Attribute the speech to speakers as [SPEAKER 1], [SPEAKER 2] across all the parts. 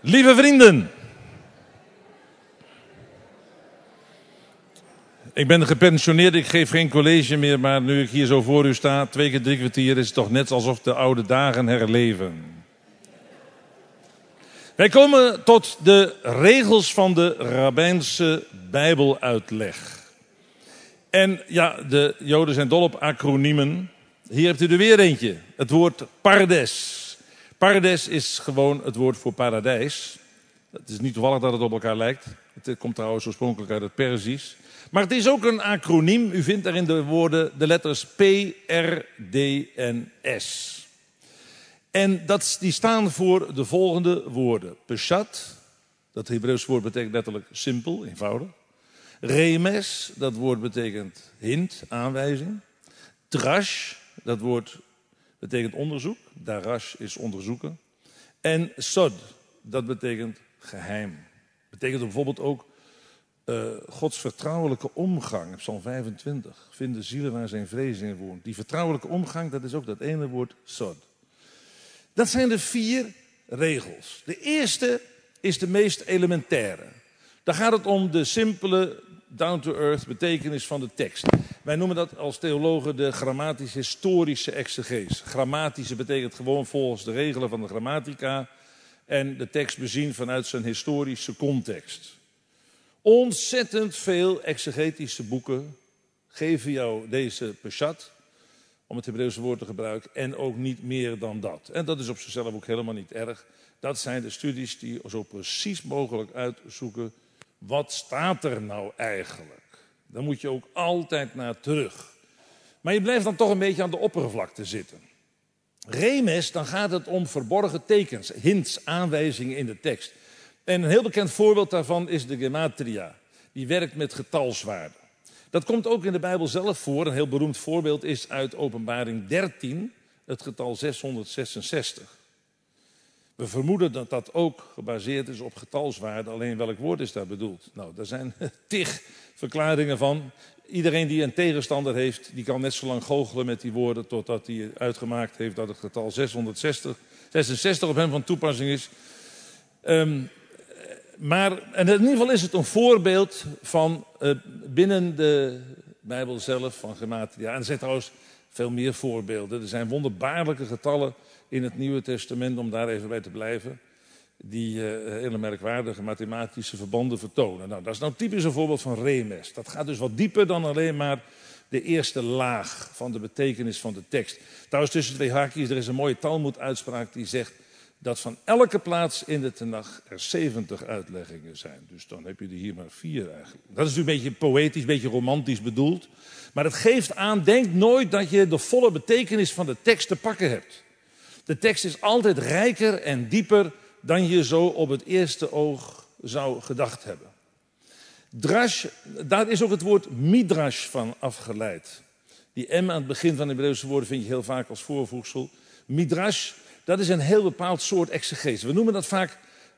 [SPEAKER 1] Lieve vrienden, ik ben gepensioneerd, ik geef geen college meer, maar nu ik hier zo voor u sta, 2 keer 3 kwartier, is het toch net alsof de oude dagen herleven. Wij komen tot de regels van de rabbijnse Bijbeluitleg. En ja, de Joden zijn dol op acroniemen. Hier hebt u er weer eentje, het woord pardes. Pardes is gewoon het woord voor paradijs. Het is niet toevallig dat het op elkaar lijkt. Het komt trouwens oorspronkelijk uit het Perzisch. Maar het is ook een acroniem. U vindt daarin de woorden, de letters P, R, D en S. En die staan voor de volgende woorden. Peshat, dat Hebreeuws woord betekent letterlijk simpel, eenvoudig. Remes, dat woord betekent hint, aanwijzing. Drash, dat woord betekent onderzoek. Darash is onderzoeken. En sod, dat betekent geheim. Betekent bijvoorbeeld ook Gods vertrouwelijke omgang. Psalm 25. Vind de zielen waar zijn vrees in woont. Die vertrouwelijke omgang, dat is ook dat ene woord sod. Dat zijn de 4 regels. De eerste is de meest elementaire. Daar gaat het om de simpele, down-to-earth betekenis van de tekst. Wij noemen dat als theologen de grammatisch-historische exegese. Grammatische betekent gewoon volgens de regelen van de grammatica en de tekst bezien vanuit zijn historische context. Ontzettend veel exegetische boeken geven jou deze peshat, om het Hebreeuwse woord te gebruiken, en ook niet meer dan dat. En dat is op zichzelf ook helemaal niet erg. Dat zijn de studies die zo precies mogelijk uitzoeken, wat staat er nou eigenlijk? Daar moet je ook altijd naar terug. Maar je blijft dan toch een beetje aan de oppervlakte zitten. Remes, dan gaat het om verborgen tekens, hints, aanwijzingen in de tekst. En een heel bekend voorbeeld daarvan is de gematria. Die werkt met getalswaarden. Dat komt ook in de Bijbel zelf voor. Een heel beroemd voorbeeld is uit Openbaring 13, het getal 666. We vermoeden dat dat ook gebaseerd is op getalswaarden. Alleen welk woord is daar bedoeld? Nou, daar zijn 10 verklaringen van. Iedereen die een tegenstander heeft, die kan net zo lang goochelen met die woorden totdat hij uitgemaakt heeft dat het getal 666 op hem van toepassing is. Maar in ieder geval is het een voorbeeld van binnen de Bijbel zelf van gematria. En er zijn trouwens veel meer voorbeelden. Er zijn wonderbaarlijke getallen in het Nieuwe Testament, om daar even bij te blijven, die hele merkwaardige mathematische verbanden vertonen. Nou, dat is nou typisch een voorbeeld van remes. Dat gaat dus wat dieper dan alleen maar de eerste laag van de betekenis van de tekst. Trouwens, tussen 2 haakjes, er is een mooie Talmoed-uitspraak die zegt dat van elke plaats in de Tenach er 70 uitleggingen zijn. Dus dan heb je er hier maar 4 eigenlijk. Dat is natuurlijk een beetje poëtisch, een beetje romantisch bedoeld. Maar het geeft aan, denk nooit dat je de volle betekenis van de tekst te pakken hebt. De tekst is altijd rijker en dieper dan je zo op het eerste oog zou gedacht hebben. Drash, daar is ook het woord midrash van afgeleid. Die M aan het begin van de Hebreeuwse woorden vind je heel vaak als voorvoegsel. Midrash, dat is een heel bepaald soort exegese. We noemen dat vaak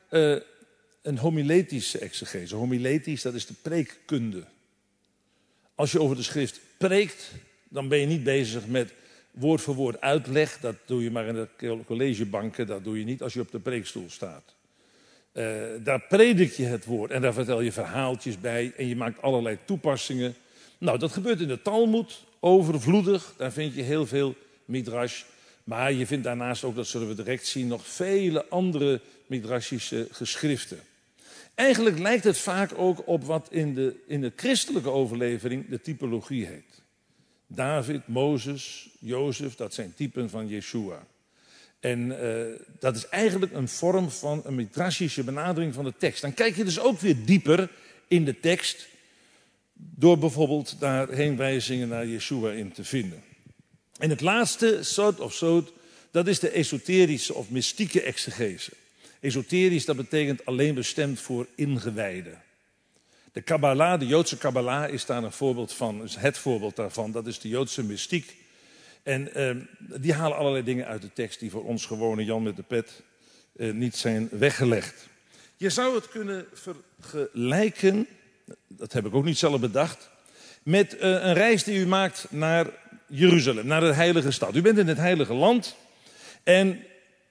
[SPEAKER 1] een homiletische exegese. Homiletisch, dat is de preekkunde. Als je over de schrift preekt, dan ben je niet bezig met woord voor woord uitleg. Dat doe je maar in de collegebanken, dat doe je niet als je op de preekstoel staat. Daar predik je het woord en daar vertel je verhaaltjes bij en je maakt allerlei toepassingen. Nou, dat gebeurt in de Talmoed, overvloedig. Daar vind je heel veel midrash. Maar je vindt daarnaast ook, dat zullen we direct zien, nog vele andere midrashische geschriften. Eigenlijk lijkt het vaak ook op wat in de christelijke overlevering de typologie heet. David, Mozes, Jozef, dat zijn typen van Yeshua. En dat is eigenlijk een vorm van een midrashische benadering van de tekst. Dan kijk je dus ook weer dieper in de tekst, door bijvoorbeeld daar heenwijzingen naar Yeshua in te vinden. En het laatste, sod of sod, dat is de esoterische of mystieke exegese. Esoterisch, dat betekent alleen bestemd voor ingewijden. De Kabbalah, de Joodse Kabbalah, is daar een voorbeeld van, is het voorbeeld daarvan. Dat is de Joodse mystiek. En die halen allerlei dingen uit de tekst die voor ons gewone Jan met de pet niet zijn weggelegd. Je zou het kunnen vergelijken, dat heb ik ook niet zelf bedacht, met een reis die u maakt naar Jeruzalem, naar de heilige stad. U bent in het heilige land en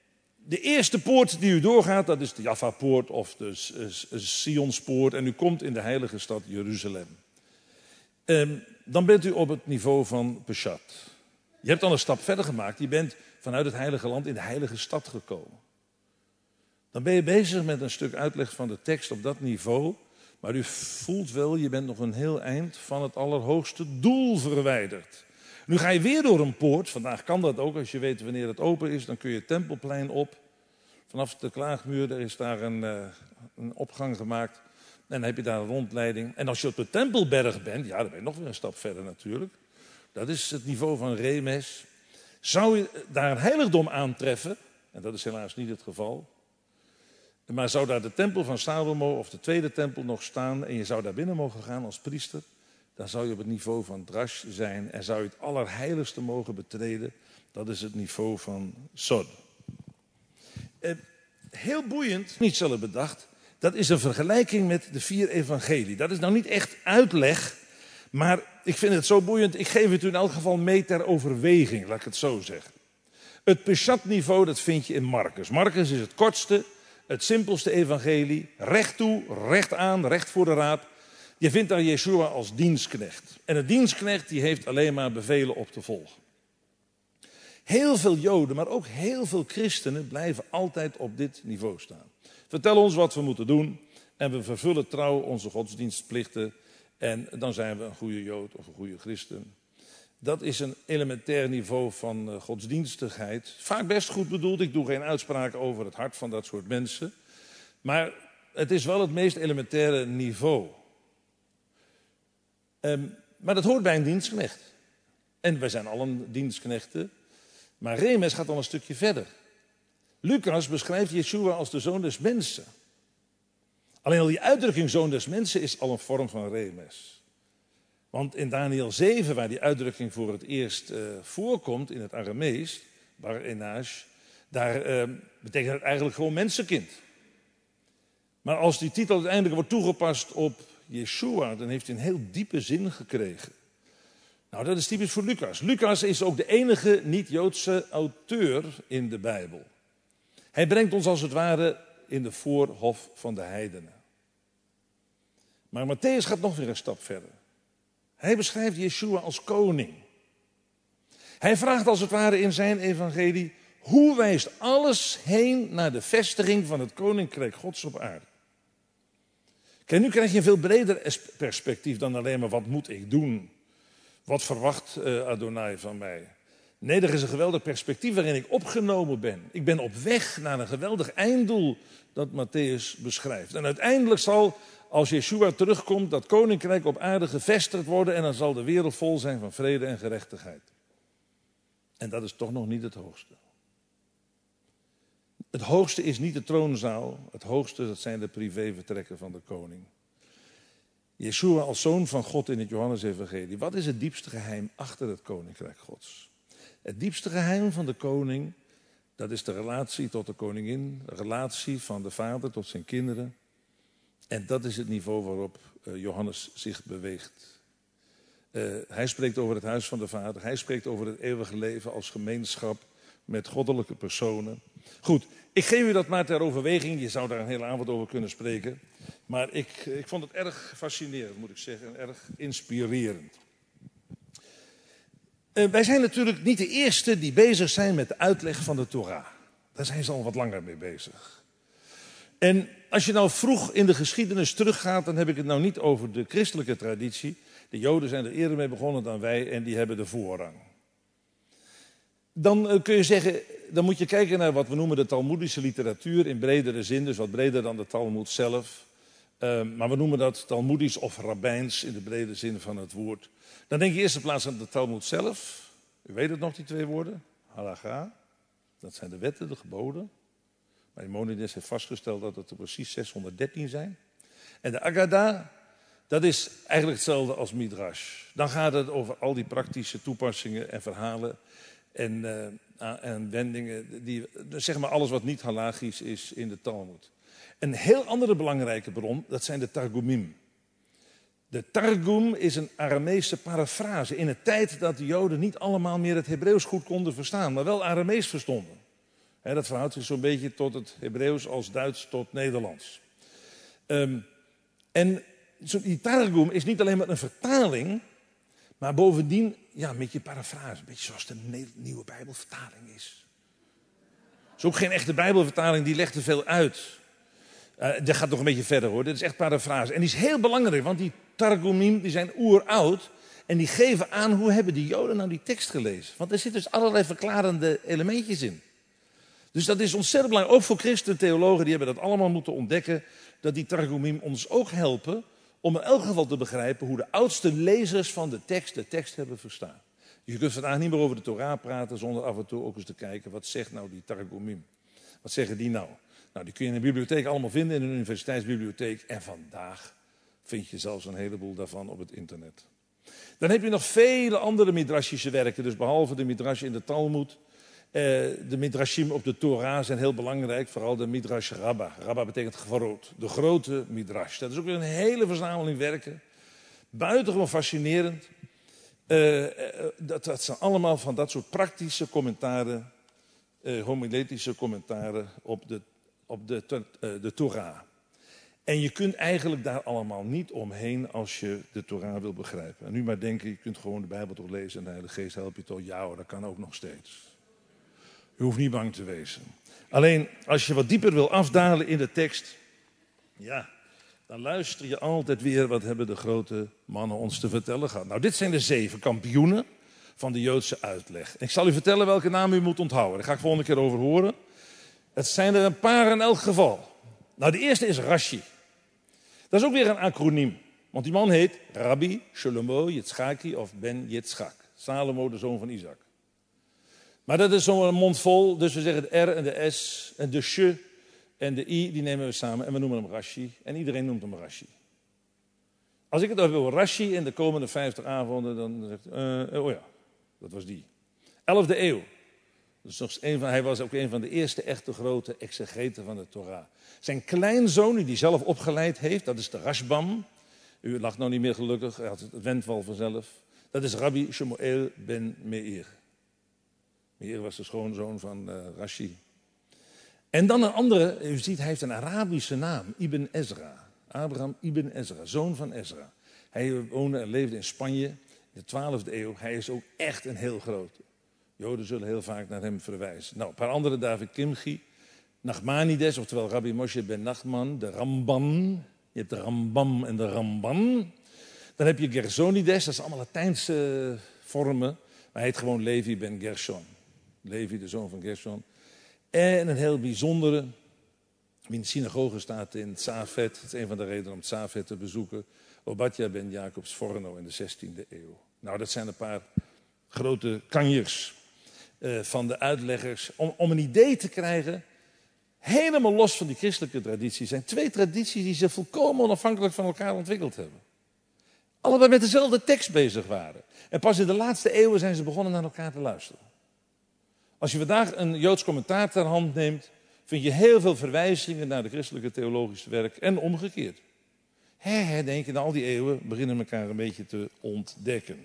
[SPEAKER 1] De eerste poort die u doorgaat, dat is de Jaffa-poort of de Sionspoort. En u komt in de heilige stad Jeruzalem. Dan bent u op het niveau van Peshat. Je hebt dan een stap verder gemaakt. Je bent vanuit het heilige land in de heilige stad gekomen. Dan ben je bezig met een stuk uitleg van de tekst op dat niveau. Maar u voelt wel, je bent nog een heel eind van het allerhoogste doel verwijderd. Nu ga je weer door een poort. Vandaag kan dat ook. Als je weet wanneer het open is, dan kun je het Tempelplein op. Vanaf de Klaagmuur, er is daar een opgang gemaakt. En dan heb je daar een rondleiding. En als je op de Tempelberg bent, ja, dan ben je nog weer een stap verder natuurlijk. Dat is het niveau van Remes. Zou je daar een heiligdom aantreffen, en dat is helaas niet het geval. Maar zou daar de tempel van Salomo of de tweede tempel nog staan en je zou daar binnen mogen gaan als priester, dan zou je op het niveau van Drash zijn en zou je het allerheiligste mogen betreden. Dat is het niveau van Sod. Heel boeiend, niet zelf bedacht, dat is een vergelijking met de 4 evangelie. Dat is nou niet echt uitleg, maar ik vind het zo boeiend. Ik geef het u in elk geval mee ter overweging, laat ik het zo zeggen. Het Peshat-niveau, dat vind je in Marcus. Marcus is het kortste, het simpelste evangelie. Recht toe, recht aan, recht voor de raap. Je vindt daar Yeshua als dienstknecht. En een dienstknecht die heeft alleen maar bevelen op te volgen. Heel veel Joden, maar ook heel veel christenen blijven altijd op dit niveau staan. Vertel ons wat we moeten doen en we vervullen trouw onze godsdienstplichten. En dan zijn we een goede Jood of een goede christen. Dat is een elementair niveau van godsdienstigheid. Vaak best goed bedoeld, ik doe geen uitspraken over het hart van dat soort mensen. Maar het is wel het meest elementaire niveau. Maar dat hoort bij een dienstknecht. En wij zijn allen dienstknechten. Maar Remes gaat al een stukje verder. Lucas beschrijft Yeshua als de zoon des mensen. Alleen al die uitdrukking zoon des mensen is al een vorm van Remes. Want in Daniel 7, waar die uitdrukking voor het eerst voorkomt in het Aramees, Bar Enash, daar betekent het eigenlijk gewoon mensenkind. Maar als die titel uiteindelijk wordt toegepast op Yeshua, dan heeft hij een heel diepe zin gekregen. Nou, dat is typisch voor Lucas. Lucas is ook de enige niet-Joodse auteur in de Bijbel. Hij brengt ons als het ware in de voorhof van de heidenen. Maar Matthäus gaat nog weer een stap verder. Hij beschrijft Yeshua als koning. Hij vraagt als het ware in zijn evangelie: hoe wijst alles heen naar de vestiging van het koninkrijk Gods op aarde? Kijk, nu krijg je een veel breder perspectief dan alleen maar wat moet ik doen? Wat verwacht Adonai van mij? Nee, er is een geweldig perspectief waarin ik opgenomen ben. Ik ben op weg naar een geweldig einddoel dat Matthäus beschrijft. En uiteindelijk zal, als Yeshua terugkomt, dat koninkrijk op aarde gevestigd worden en dan zal de wereld vol zijn van vrede en gerechtigheid. En dat is toch nog niet het hoogste. Het hoogste is niet de troonzaal. Het hoogste, dat zijn de privévertrekken van de koning. Yeshua als zoon van God in het Johannesevangelie. Wat is het diepste geheim achter het koninkrijk Gods? Het diepste geheim van de koning, dat is de relatie tot de koningin. De relatie van de vader tot zijn kinderen. En dat is het niveau waarop Johannes zich beweegt. Hij spreekt over het huis van de vader. Hij spreekt over het eeuwige leven als gemeenschap met goddelijke personen. Goed, ik geef u dat maar ter overweging. Je zou daar een hele avond over kunnen spreken. Maar ik vond het erg fascinerend, moet ik zeggen. En erg inspirerend. Wij zijn natuurlijk niet de eerste die bezig zijn met de uitleg van de Torah. Daar zijn ze al wat langer mee bezig. En als je nou vroeg in de geschiedenis teruggaat, dan heb ik het nou niet over de christelijke traditie. De Joden zijn er eerder mee begonnen dan wij en die hebben de voorrang. Dan kun je zeggen, dan moet je kijken naar wat we noemen de Talmoedische literatuur in bredere zin, dus wat breder dan de Talmoed zelf. Maar we noemen dat Talmoedisch of rabbijns in de brede zin van het woord. Dan denk je eerst in plaats aan de Talmoed zelf. U weet het nog, die twee woorden. Halacha, dat zijn de wetten, de geboden. Maimonides heeft vastgesteld dat het er precies 613 zijn. En de Agada, dat is eigenlijk hetzelfde als Midrash. Dan gaat het over al die praktische toepassingen en verhalen en wendingen. Zeg maar alles wat niet halachisch is in de Talmud. Een heel andere belangrijke bron, dat zijn de Targumim. De Targum is een Arameese parafrase in een tijd dat de Joden niet allemaal meer het Hebreeuws goed konden verstaan, maar wel Aramees verstonden. Dat verhoudt zich zo'n beetje tot het Hebreeuws als Duits tot Nederlands. En die Targum is niet alleen maar een vertaling, maar bovendien een beetje parafrase. Een beetje zoals de nieuwe Bijbelvertaling is. Het is ook geen echte Bijbelvertaling, die legt er veel uit. Dat gaat nog een beetje verder hoor, dit is echt parafrase. En die is heel belangrijk, want die Targumim die zijn oeroud. En die geven aan hoe hebben die Joden nou die tekst gelezen. Want er zitten dus allerlei verklarende elementjes in. Dus dat is ontzettend belangrijk, ook voor christen theologen, die hebben dat allemaal moeten ontdekken. Dat die Targumim ons ook helpen om in elk geval te begrijpen hoe de oudste lezers van de tekst hebben verstaan. Je kunt vandaag niet meer over de Torah praten zonder af en toe ook eens te kijken, wat zegt nou die Targumim? Wat zeggen die nou? Nou, die kun je in de bibliotheek allemaal vinden, in een universiteitsbibliotheek. En vandaag vind je zelfs een heleboel daarvan op het internet. Dan heb je nog vele andere midrashische werken, dus behalve de midrash in de Talmud. De midrashim op de Torah zijn heel belangrijk, vooral de midrash Rabba. Rabba betekent groot, de grote midrash. Dat is ook weer een hele verzameling werken. Buitengewoon fascinerend. Dat zijn allemaal van dat soort praktische commentaren, homiletische commentaren op de Torah. En je kunt eigenlijk daar allemaal niet omheen als je de Torah wil begrijpen. En nu maar denken, je kunt gewoon de Bijbel toch lezen en de Heilige Geest helpt je toch. Ja hoor, dat kan ook nog steeds. Je hoeft niet bang te wezen. Alleen, als je wat dieper wil afdalen in de tekst, dan luister je altijd weer wat hebben de grote mannen ons te vertellen gehad. Nou, dit zijn de 7 kampioenen van de Joodse uitleg. En ik zal u vertellen welke naam u moet onthouden. Daar ga ik volgende keer over horen. Het zijn er een paar in elk geval. Nou, de eerste is Rashi. Dat is ook weer een acroniem. Want die man heet Rabbi Shlomo Yitzchaki of Ben Yitzchak. Salomo, de zoon van Isaac. Maar dat is zo'n mond vol, dus we zeggen de R en de S en de Sh en de I, die nemen we samen en we noemen hem Rashi. En iedereen noemt hem Rashi. Als ik het over Rashi in de komende 50 avonden, dan zegt dat was die. 11e eeuw. Dus hij was ook een van de eerste echte grote exegeten van de Torah. Zijn kleinzoon, die hij zelf opgeleid heeft, dat is de Rashbam. U lacht nou niet meer gelukkig, hij had het went wel vanzelf. Dat is Rabbi Shemuel ben Meir. Meir was de schoonzoon van Rashi. En dan een andere, u ziet, hij heeft een Arabische naam, Ibn Ezra. Abraham Ibn Ezra, zoon van Ezra. Hij woonde en leefde in Spanje in de 12e eeuw. Hij is ook echt een heel grote. Joden zullen heel vaak naar hem verwijzen. Nou, een paar andere, David Kimchi, Nachmanides, oftewel Rabbi Moshe ben Nachman, de Ramban. Je hebt de Rambam en de Ramban. Dan heb je Gersonides, dat is allemaal Latijnse vormen. Maar hij heet gewoon Levi ben Gershon. Levi, de zoon van Gershon. En een heel bijzondere, wie in de synagoge staat in Tzafet. Dat is een van de redenen om Tzafet te bezoeken. Obadja ben Jacobs Forno in de 16e eeuw. Nou, dat zijn een paar grote kanjers van de uitleggers. Om een idee te krijgen, helemaal los van die christelijke traditie, zijn 2 tradities die zich volkomen onafhankelijk van elkaar ontwikkeld hebben. Allebei met dezelfde tekst bezig waren. En pas in de laatste eeuwen zijn ze begonnen naar elkaar te luisteren. Als je vandaag een Joods commentaar ter hand neemt, vind je heel veel verwijzingen naar de christelijke theologische werk en omgekeerd. Denk je, na al die eeuwen beginnen elkaar een beetje te ontdekken.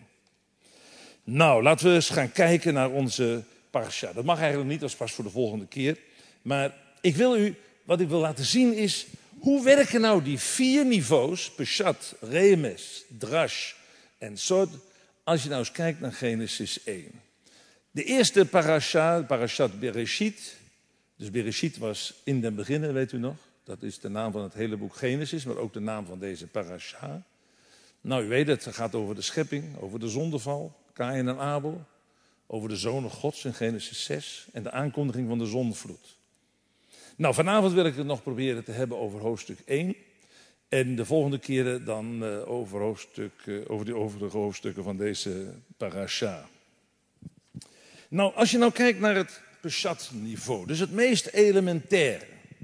[SPEAKER 1] Nou, laten we eens gaan kijken naar onze parasha. Dat mag eigenlijk niet, dat is pas voor de volgende keer. Maar wat ik wil laten zien is, hoe werken nou die 4 niveaus, Peshat, Remes, Drash en Sod, als je nou eens kijkt naar Genesis 1. De eerste parasha, Parashat Bereshit. Dus Bereshit was in den beginnen, weet u nog. Dat is de naam van het hele boek Genesis, maar ook de naam van deze parasha. Nou, u weet het gaat over de schepping, over de zondeval, Kaïn en Abel. Over de zonen Gods in Genesis 6 en de aankondiging van de zondvloed. Nou, vanavond wil ik het nog proberen te hebben over hoofdstuk 1. En de volgende keren dan over de overige hoofdstukken van deze parasha. Nou, als je nou kijkt naar het Peshat-niveau, dus het meest elementaire,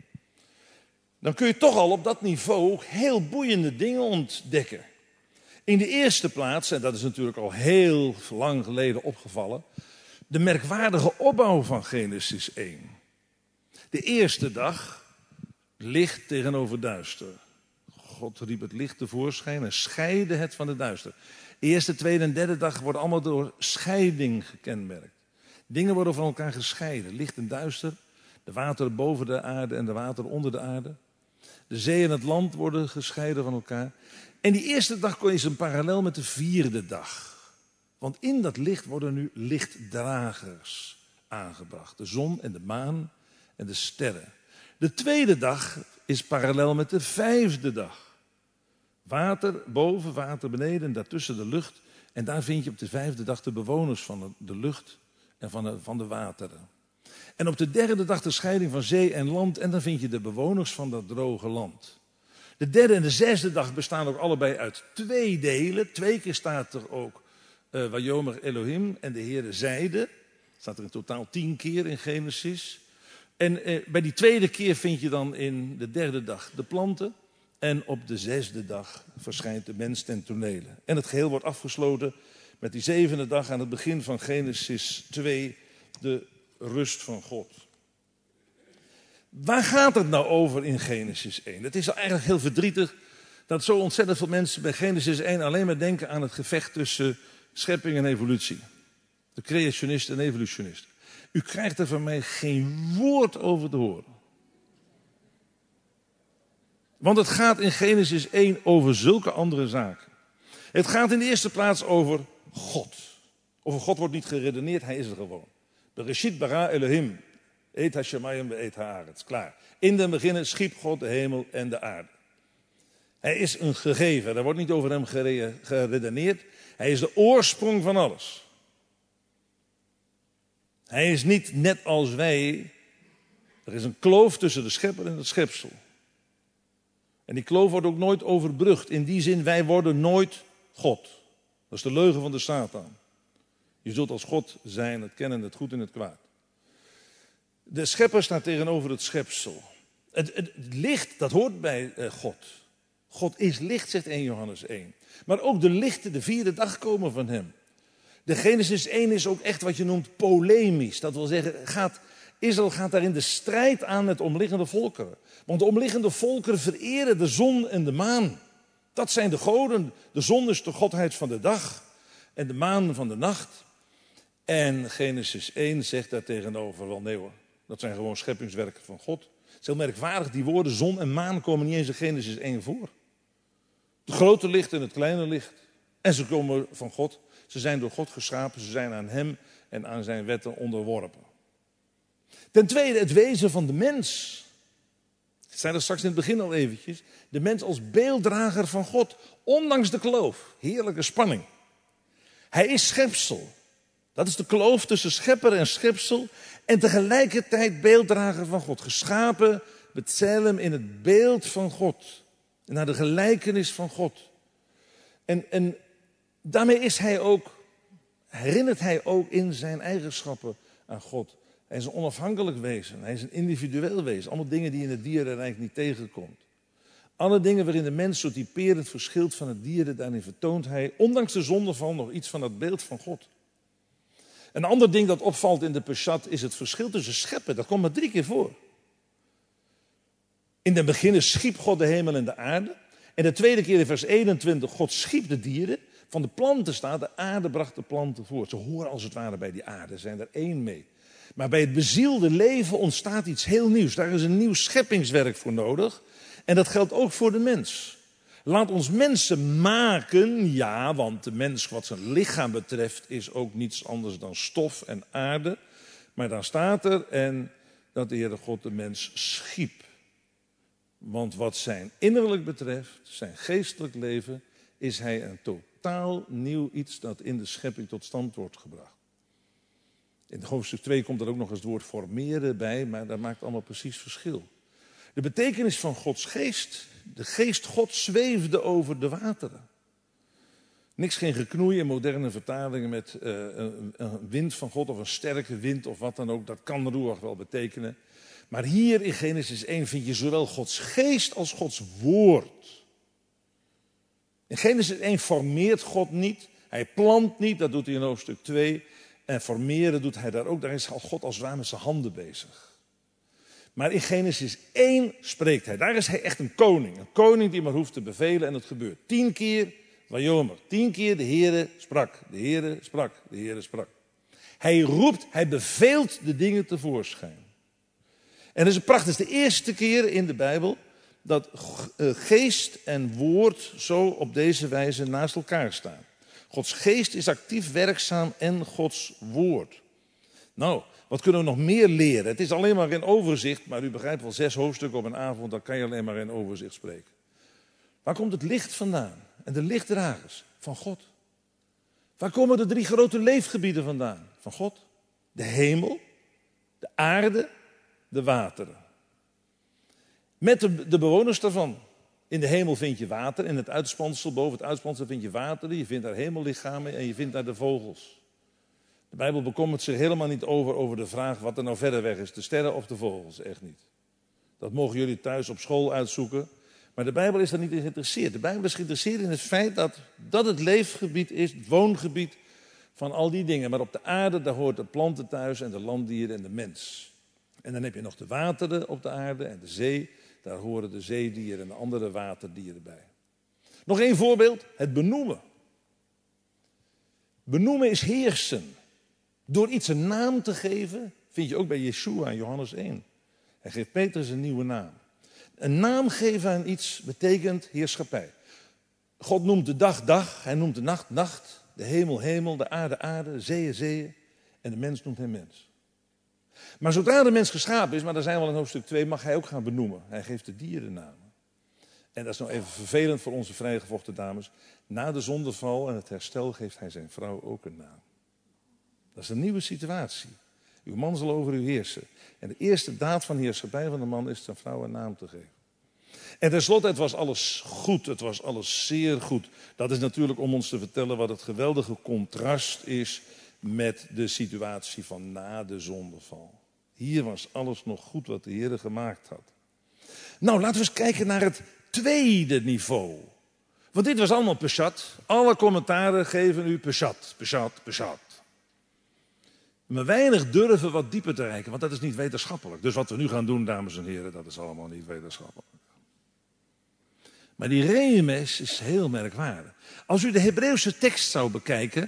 [SPEAKER 1] dan kun je toch al op dat niveau heel boeiende dingen ontdekken. In de eerste plaats, en dat is natuurlijk al heel lang geleden opgevallen, de merkwaardige opbouw van Genesis 1. De eerste dag, licht tegenover duister. God riep het licht tevoorschijn en scheidde het van de duister. Eerste, tweede en derde dag worden allemaal door scheiding gekenmerkt. Dingen worden van elkaar gescheiden, licht en duister. De wateren boven de aarde en de wateren onder de aarde. De zee en het land worden gescheiden van elkaar. En die eerste dag is een parallel met de vierde dag. Want in dat licht worden nu lichtdragers aangebracht. De zon en de maan en de sterren. De tweede dag is parallel met de vijfde dag. Water boven, water beneden en daartussen de lucht. En daar vind je op de vijfde dag de bewoners van de lucht en van de wateren. En op de derde dag de scheiding van zee en land. En dan vind je de bewoners van dat droge land. De derde en de zesde dag bestaan ook allebei uit 2 delen. 2 keer staat er ook Wajomer Elohim en de Heere zeide. Staat er in totaal 10 keer in Genesis. En bij die tweede keer vind je dan in de derde dag de planten. En op de zesde dag verschijnt de mens ten tonele. En het geheel wordt afgesloten met die zevende dag aan het begin van Genesis 2, de rust van God. Waar gaat het nou over in Genesis 1? Het is eigenlijk heel verdrietig dat zo ontzettend veel mensen bij Genesis 1 alleen maar denken aan het gevecht tussen schepping en evolutie. De creationist en evolutionist. U krijgt er van mij geen woord over te horen. Want het gaat in Genesis 1 over zulke andere zaken. Het gaat in de eerste plaats over God. Over God wordt niet geredeneerd, hij is er gewoon. Bereshit bara Elohim, et hashamayim ve et haaretz. Klaar. In den beginnen schiep God de hemel en de aarde. Hij is een gegeven, daar wordt niet over hem geredeneerd. Hij is de oorsprong van alles. Hij is niet net als wij. Er is een kloof tussen de schepper en het schepsel. En die kloof wordt ook nooit overbrugd. In die zin, wij worden nooit God. Dat is de leugen van de Satan. Je zult als God zijn, het kennen, het goed en het kwaad. De schepper staat tegenover het schepsel. Het licht, dat hoort bij God. God is licht, zegt 1 Johannes 1. Maar ook de lichten, de vierde dag komen van hem. De Genesis 1 is ook echt wat je noemt polemisch. Dat wil zeggen, Israël gaat daar in de strijd aan met omliggende volkeren. Want de omliggende volkeren vereren de zon en de maan. Dat zijn de goden. De zon is de godheid van de dag en de maan van de nacht. En Genesis 1 zegt daar tegenover wel nee hoor. Dat zijn gewoon scheppingswerken van God. Het is heel merkwaardig, die woorden zon en maan komen niet eens in Genesis 1 voor. Het grote licht en het kleine licht. En ze komen van God. Ze zijn door God geschapen, ze zijn aan hem en aan zijn wetten onderworpen. Ten tweede het wezen van de mens. Ik zei dat straks in het begin al eventjes. De mens als beelddrager van God, ondanks de kloof. Heerlijke spanning. Hij is schepsel. Dat is de kloof tussen schepper en schepsel. En tegelijkertijd beelddrager van God. Geschapen, B'Tselem, in het beeld van God. Naar de gelijkenis van God. En daarmee is hij ook, herinnert hij ook in zijn eigenschappen aan God. Hij is een onafhankelijk wezen. Hij is een individueel wezen. Allemaal dingen die je in het dierenrijk niet tegenkomt. Alle dingen waarin de mens zo typerend verschilt van het dieren, daarin vertoont hij, ondanks de zondeval, nog iets van dat beeld van God. Een ander ding dat opvalt in de Peshat is het verschil tussen scheppen. Dat komt maar 3 keer voor. In den beginnen schiep God de hemel en de aarde. En de tweede keer in vers 21, God schiep de dieren. Van de planten staat, de aarde bracht de planten voort. Ze horen als het ware bij die aarde, zijn er één mee. Maar bij het bezielde leven ontstaat iets heel nieuws. Daar is een nieuw scheppingswerk voor nodig. En dat geldt ook voor de mens. Laat ons mensen maken, ja, want de mens wat zijn lichaam betreft is ook niets anders dan stof en aarde. Maar dan staat er en dat de Heere God de mens schiep. Want wat zijn innerlijk betreft, zijn geestelijk leven, is hij een totaal nieuw iets dat in de schepping tot stand wordt gebracht. In hoofdstuk 2 komt er ook nog eens het woord formeren bij, maar dat maakt allemaal precies verschil. De betekenis van Gods geest, de geest God zweefde over de wateren. Niks geen geknoei in moderne vertalingen met een wind van God of een sterke wind of wat dan ook. Dat kan Ruach wel betekenen. Maar hier in Genesis 1 vind je zowel Gods geest als Gods woord. In Genesis 1 formeert God niet, hij plant niet, dat doet hij in hoofdstuk 2. En formeren doet hij daar ook, daar is God als het ware met zijn handen bezig. Maar in Genesis 1 spreekt hij, daar is hij echt een koning. Een koning die maar hoeft te bevelen en het gebeurt. 10 keer Wajomer, 10 keer de Heere sprak, de Heere sprak, de Heere sprak. Hij roept, hij beveelt de dingen tevoorschijn. En dat is prachtig. Het is de eerste keer in de Bijbel dat geest en woord zo op deze wijze naast elkaar staan. Gods geest is actief werkzaam en Gods woord. Nou, wat kunnen we nog meer leren? Het is alleen maar in overzicht, maar u begrijpt wel, 6 hoofdstukken op een avond, dan kan je alleen maar in overzicht spreken. Waar komt het licht vandaan? En de lichtdragers? Van God. Waar komen de 3 grote leefgebieden vandaan? Van God. De hemel, de aarde, de wateren. Met de bewoners daarvan. In de hemel vind je water, in het uitspansel, boven het uitspansel vind je wateren, je vindt daar hemellichamen en je vindt daar de vogels. De Bijbel bekommert zich helemaal niet over de vraag wat er nou verder weg is, de sterren of de vogels, echt niet. Dat mogen jullie thuis op school uitzoeken, maar de Bijbel is daar niet in geïnteresseerd. De Bijbel is geïnteresseerd in het feit dat het leefgebied is, het woongebied van al die dingen. Maar op de aarde, daar hoort de planten thuis en de landdieren en de mens. En dan heb je nog de wateren op de aarde en de zee. Daar horen de zeedieren en de andere waterdieren bij. Nog 1 voorbeeld, het benoemen. Benoemen is heersen. Door iets een naam te geven, vind je ook bij Yeshua in Johannes 1. Hij geeft Petrus een nieuwe naam. Een naam geven aan iets betekent heerschappij. God noemt de dag dag, hij noemt de nacht nacht, de hemel hemel, de aarde aarde, de zeeën zeeën en de mens noemt hem mens. Maar zodra de mens geschapen is, maar daar zijn we al in hoofdstuk 2, mag hij ook gaan benoemen. Hij geeft de dieren namen. En dat is nou even vervelend voor onze vrijgevochten dames. Na de zondeval en het herstel geeft hij zijn vrouw ook een naam. Dat is een nieuwe situatie. Uw man zal over u heersen. En de eerste daad van heerschappij van de man is zijn vrouw een naam te geven. En tenslotte, het was alles goed. Het was alles zeer goed. Dat is natuurlijk om ons te vertellen wat het geweldige contrast is met de situatie van na de zondeval. Hier was alles nog goed wat de Heer gemaakt had. Nou, laten we eens kijken naar het tweede niveau. Want dit was allemaal peshat. Alle commentaren geven u peshat, peshat, peshat. Maar weinig durven wat dieper te reiken, want dat is niet wetenschappelijk. Dus wat we nu gaan doen, dames en heren, dat is allemaal niet wetenschappelijk. Maar die remes is heel merkwaardig. Als u de Hebreeuwse tekst zou bekijken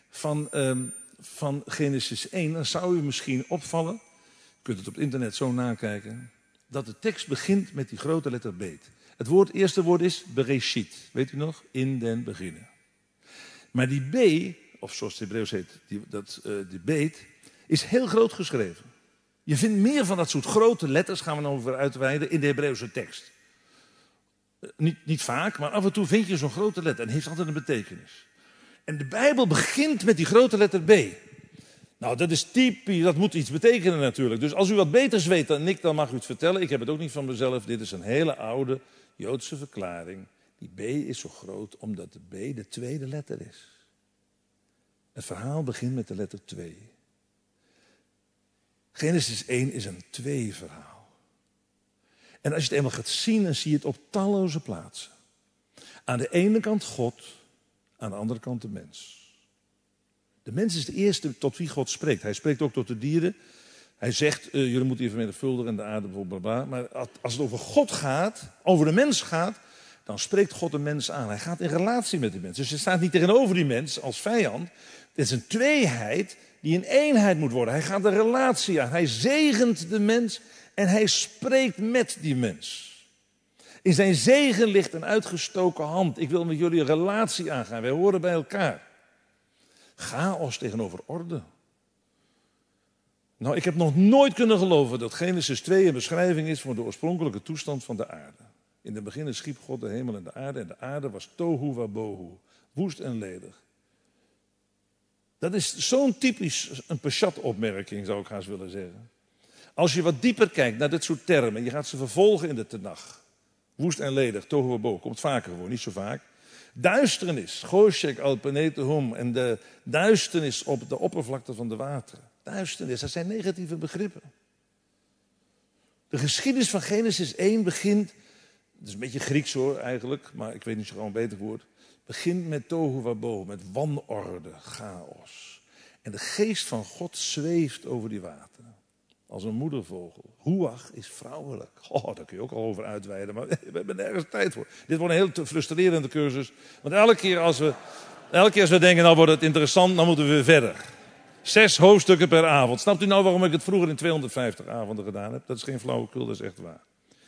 [SPEAKER 1] van Genesis 1, dan zou u misschien opvallen, u kunt het op het internet zo nakijken, dat de tekst begint met die grote letter beet. Het eerste woord is bereshit, weet u nog? In den beginnen. Maar die B, of zoals het Hebreeuws heet, die beet, is heel groot geschreven. Je vindt meer van dat soort grote letters, gaan we nou over uitweiden, in de Hebreeuwse tekst. Niet vaak, maar af en toe vind je zo'n grote letter en heeft altijd een betekenis. En de Bijbel begint met die grote letter B. Nou, dat is typisch, dat moet iets betekenen natuurlijk. Dus als u wat beters weet dan ik, dan mag u het vertellen. Ik heb het ook niet van mezelf. Dit is een hele oude Joodse verklaring. Die B is zo groot omdat de B de tweede letter is. Het verhaal begint met de letter 2. Genesis 1 is een 2-verhaal. En als je het eenmaal gaat zien, dan zie je het op talloze plaatsen. Aan de ene kant God, aan de andere kant de mens. De mens is de eerste tot wie God spreekt. Hij spreekt ook tot de dieren. Hij zegt, jullie moeten hier vermenigvuldigen en de aarde bijvoorbeeld. Maar als het over God gaat, over de mens gaat, dan spreekt God de mens aan. Hij gaat in relatie met die mens. Dus hij staat niet tegenover die mens als vijand. Het is een tweeheid die een eenheid moet worden. Hij gaat een relatie aan. Hij zegent de mens en hij spreekt met die mens. In zijn zegen ligt een uitgestoken hand. Ik wil met jullie een relatie aangaan. Wij horen bij elkaar. Chaos tegenover orde. Nou, ik heb nog nooit kunnen geloven dat Genesis 2 een beschrijving is van de oorspronkelijke toestand van de aarde. In het begin schiep God de hemel en de aarde was tohu wabohu, woest en ledig. Dat is zo'n typisch een peshat-opmerking, zou ik haast willen zeggen. Als je wat dieper kijkt naar dit soort termen, je gaat ze vervolgen in de Tenach. Woest en ledig, tohu wabohu, komt vaker voor, niet zo vaak. Duisternis, Goshek al penetehum, en de duisternis op de oppervlakte van de wateren. Duisternis, dat zijn negatieve begrippen. De geschiedenis van Genesis 1 begint, het is een beetje Grieks hoor eigenlijk, maar ik weet niet zo gewoon een beter woord. Begint met tohu wabohu, met wanorde, chaos. En de geest van God zweeft over die wateren. Als een moedervogel. Ruach is vrouwelijk. Oh, daar kun je ook al over uitweiden, maar we hebben nergens tijd voor. Dit wordt een heel frustrerende cursus. Want elke keer als we denken, nou wordt het interessant, dan moeten we weer verder. 6 hoofdstukken per avond. Snapt u nou waarom ik het vroeger in 250 avonden gedaan heb? Dat is geen flauwekul, dat is echt waar.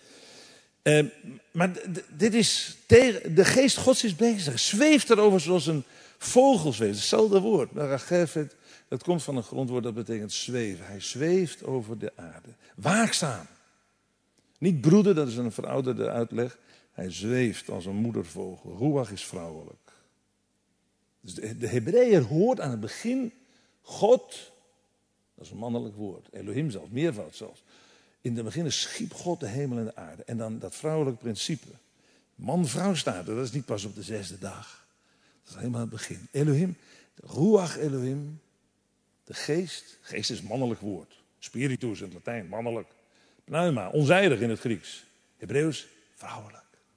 [SPEAKER 1] Maar dit is tegen, de geest Gods is bezig. Zweeft erover zoals een vogel zweeft. Hetzelfde woord. Rachefet, dat komt van een grondwoord dat betekent zweven. Hij zweeft over de aarde. Waakzaam. Niet broeden, dat is een verouderde uitleg. Hij zweeft als een moedervogel. Ruach is vrouwelijk. Dus de Hebreeër hoort aan het begin God, dat is een mannelijk woord. Elohim zelfs, meervoud zelfs. In het begin schiep God de hemel en de aarde. En dan dat vrouwelijk principe. Man-vrouw staat er, dat is niet pas op de 6e dag. Dat is helemaal het begin. Elohim, de Ruach Elohim, de geest. Geest is een mannelijk woord. Spiritus in het Latijn, mannelijk. Pneuma, onzijdig in het Grieks. Hebreeuws, vrouwelijk.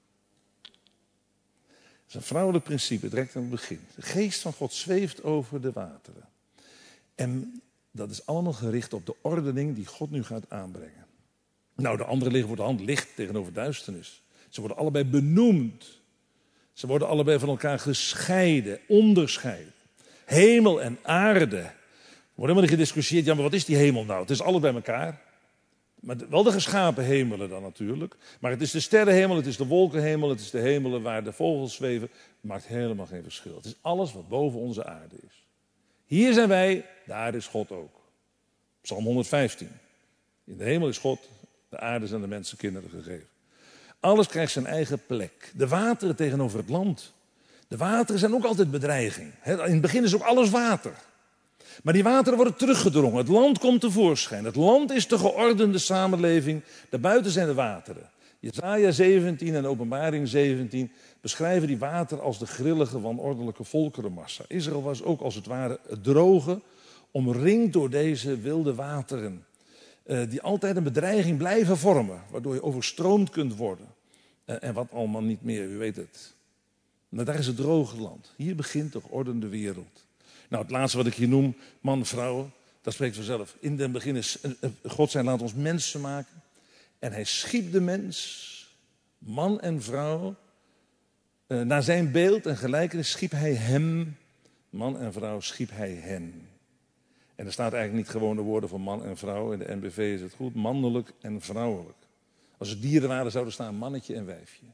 [SPEAKER 1] Dat is een vrouwelijk principe, direct aan het begin. De geest van God zweeft over de wateren. En dat is allemaal gericht op de ordening die God nu gaat aanbrengen. Nou, de andere liggen voor de hand, licht tegenover duisternis. Ze worden allebei benoemd. Ze worden allebei van elkaar gescheiden, onderscheiden. Hemel en aarde. Er wordt helemaal niet gediscussieerd, ja, maar wat is die hemel nou? Het is alles bij elkaar. Maar wel de geschapen hemelen dan natuurlijk. Maar het is de sterrenhemel, het is de wolkenhemel, het is de hemelen waar de vogels zweven. Het maakt helemaal geen verschil. Het is alles wat boven onze aarde is. Hier zijn wij, daar is God ook. Psalm 115. In de hemel is God, de aarde zijn de mensenkinderen gegeven. Alles krijgt zijn eigen plek. De wateren tegenover het land. De wateren zijn ook altijd bedreiging. In het begin is ook alles water. Maar die wateren worden teruggedrongen. Het land komt tevoorschijn. Het land is de geordende samenleving. Daarbuiten zijn de wateren. Jesaja 17 en Openbaring 17 beschrijven die water als de grillige, wanordelijke volkerenmassa. Israël was ook als het ware het droge, omringd door deze wilde wateren. Die altijd een bedreiging blijven vormen, waardoor je overstroomd kunt worden. En wat allemaal niet meer, u weet het. Maar daar is het droge land. Hier begint de geordende wereld. Nou, het laatste wat ik hier noem, man, vrouw, dat spreekt vanzelf. In het begin is God zei, laat ons mensen maken. En hij schiep de mens, man en vrouw, naar zijn beeld en gelijkenis schiep hij hem. Man en vrouw schiep hij hen. En er staat eigenlijk niet gewoon de woorden van man en vrouw. In de NBV is het goed, mannelijk en vrouwelijk. Als er dieren waren, zouden staan mannetje en wijfje.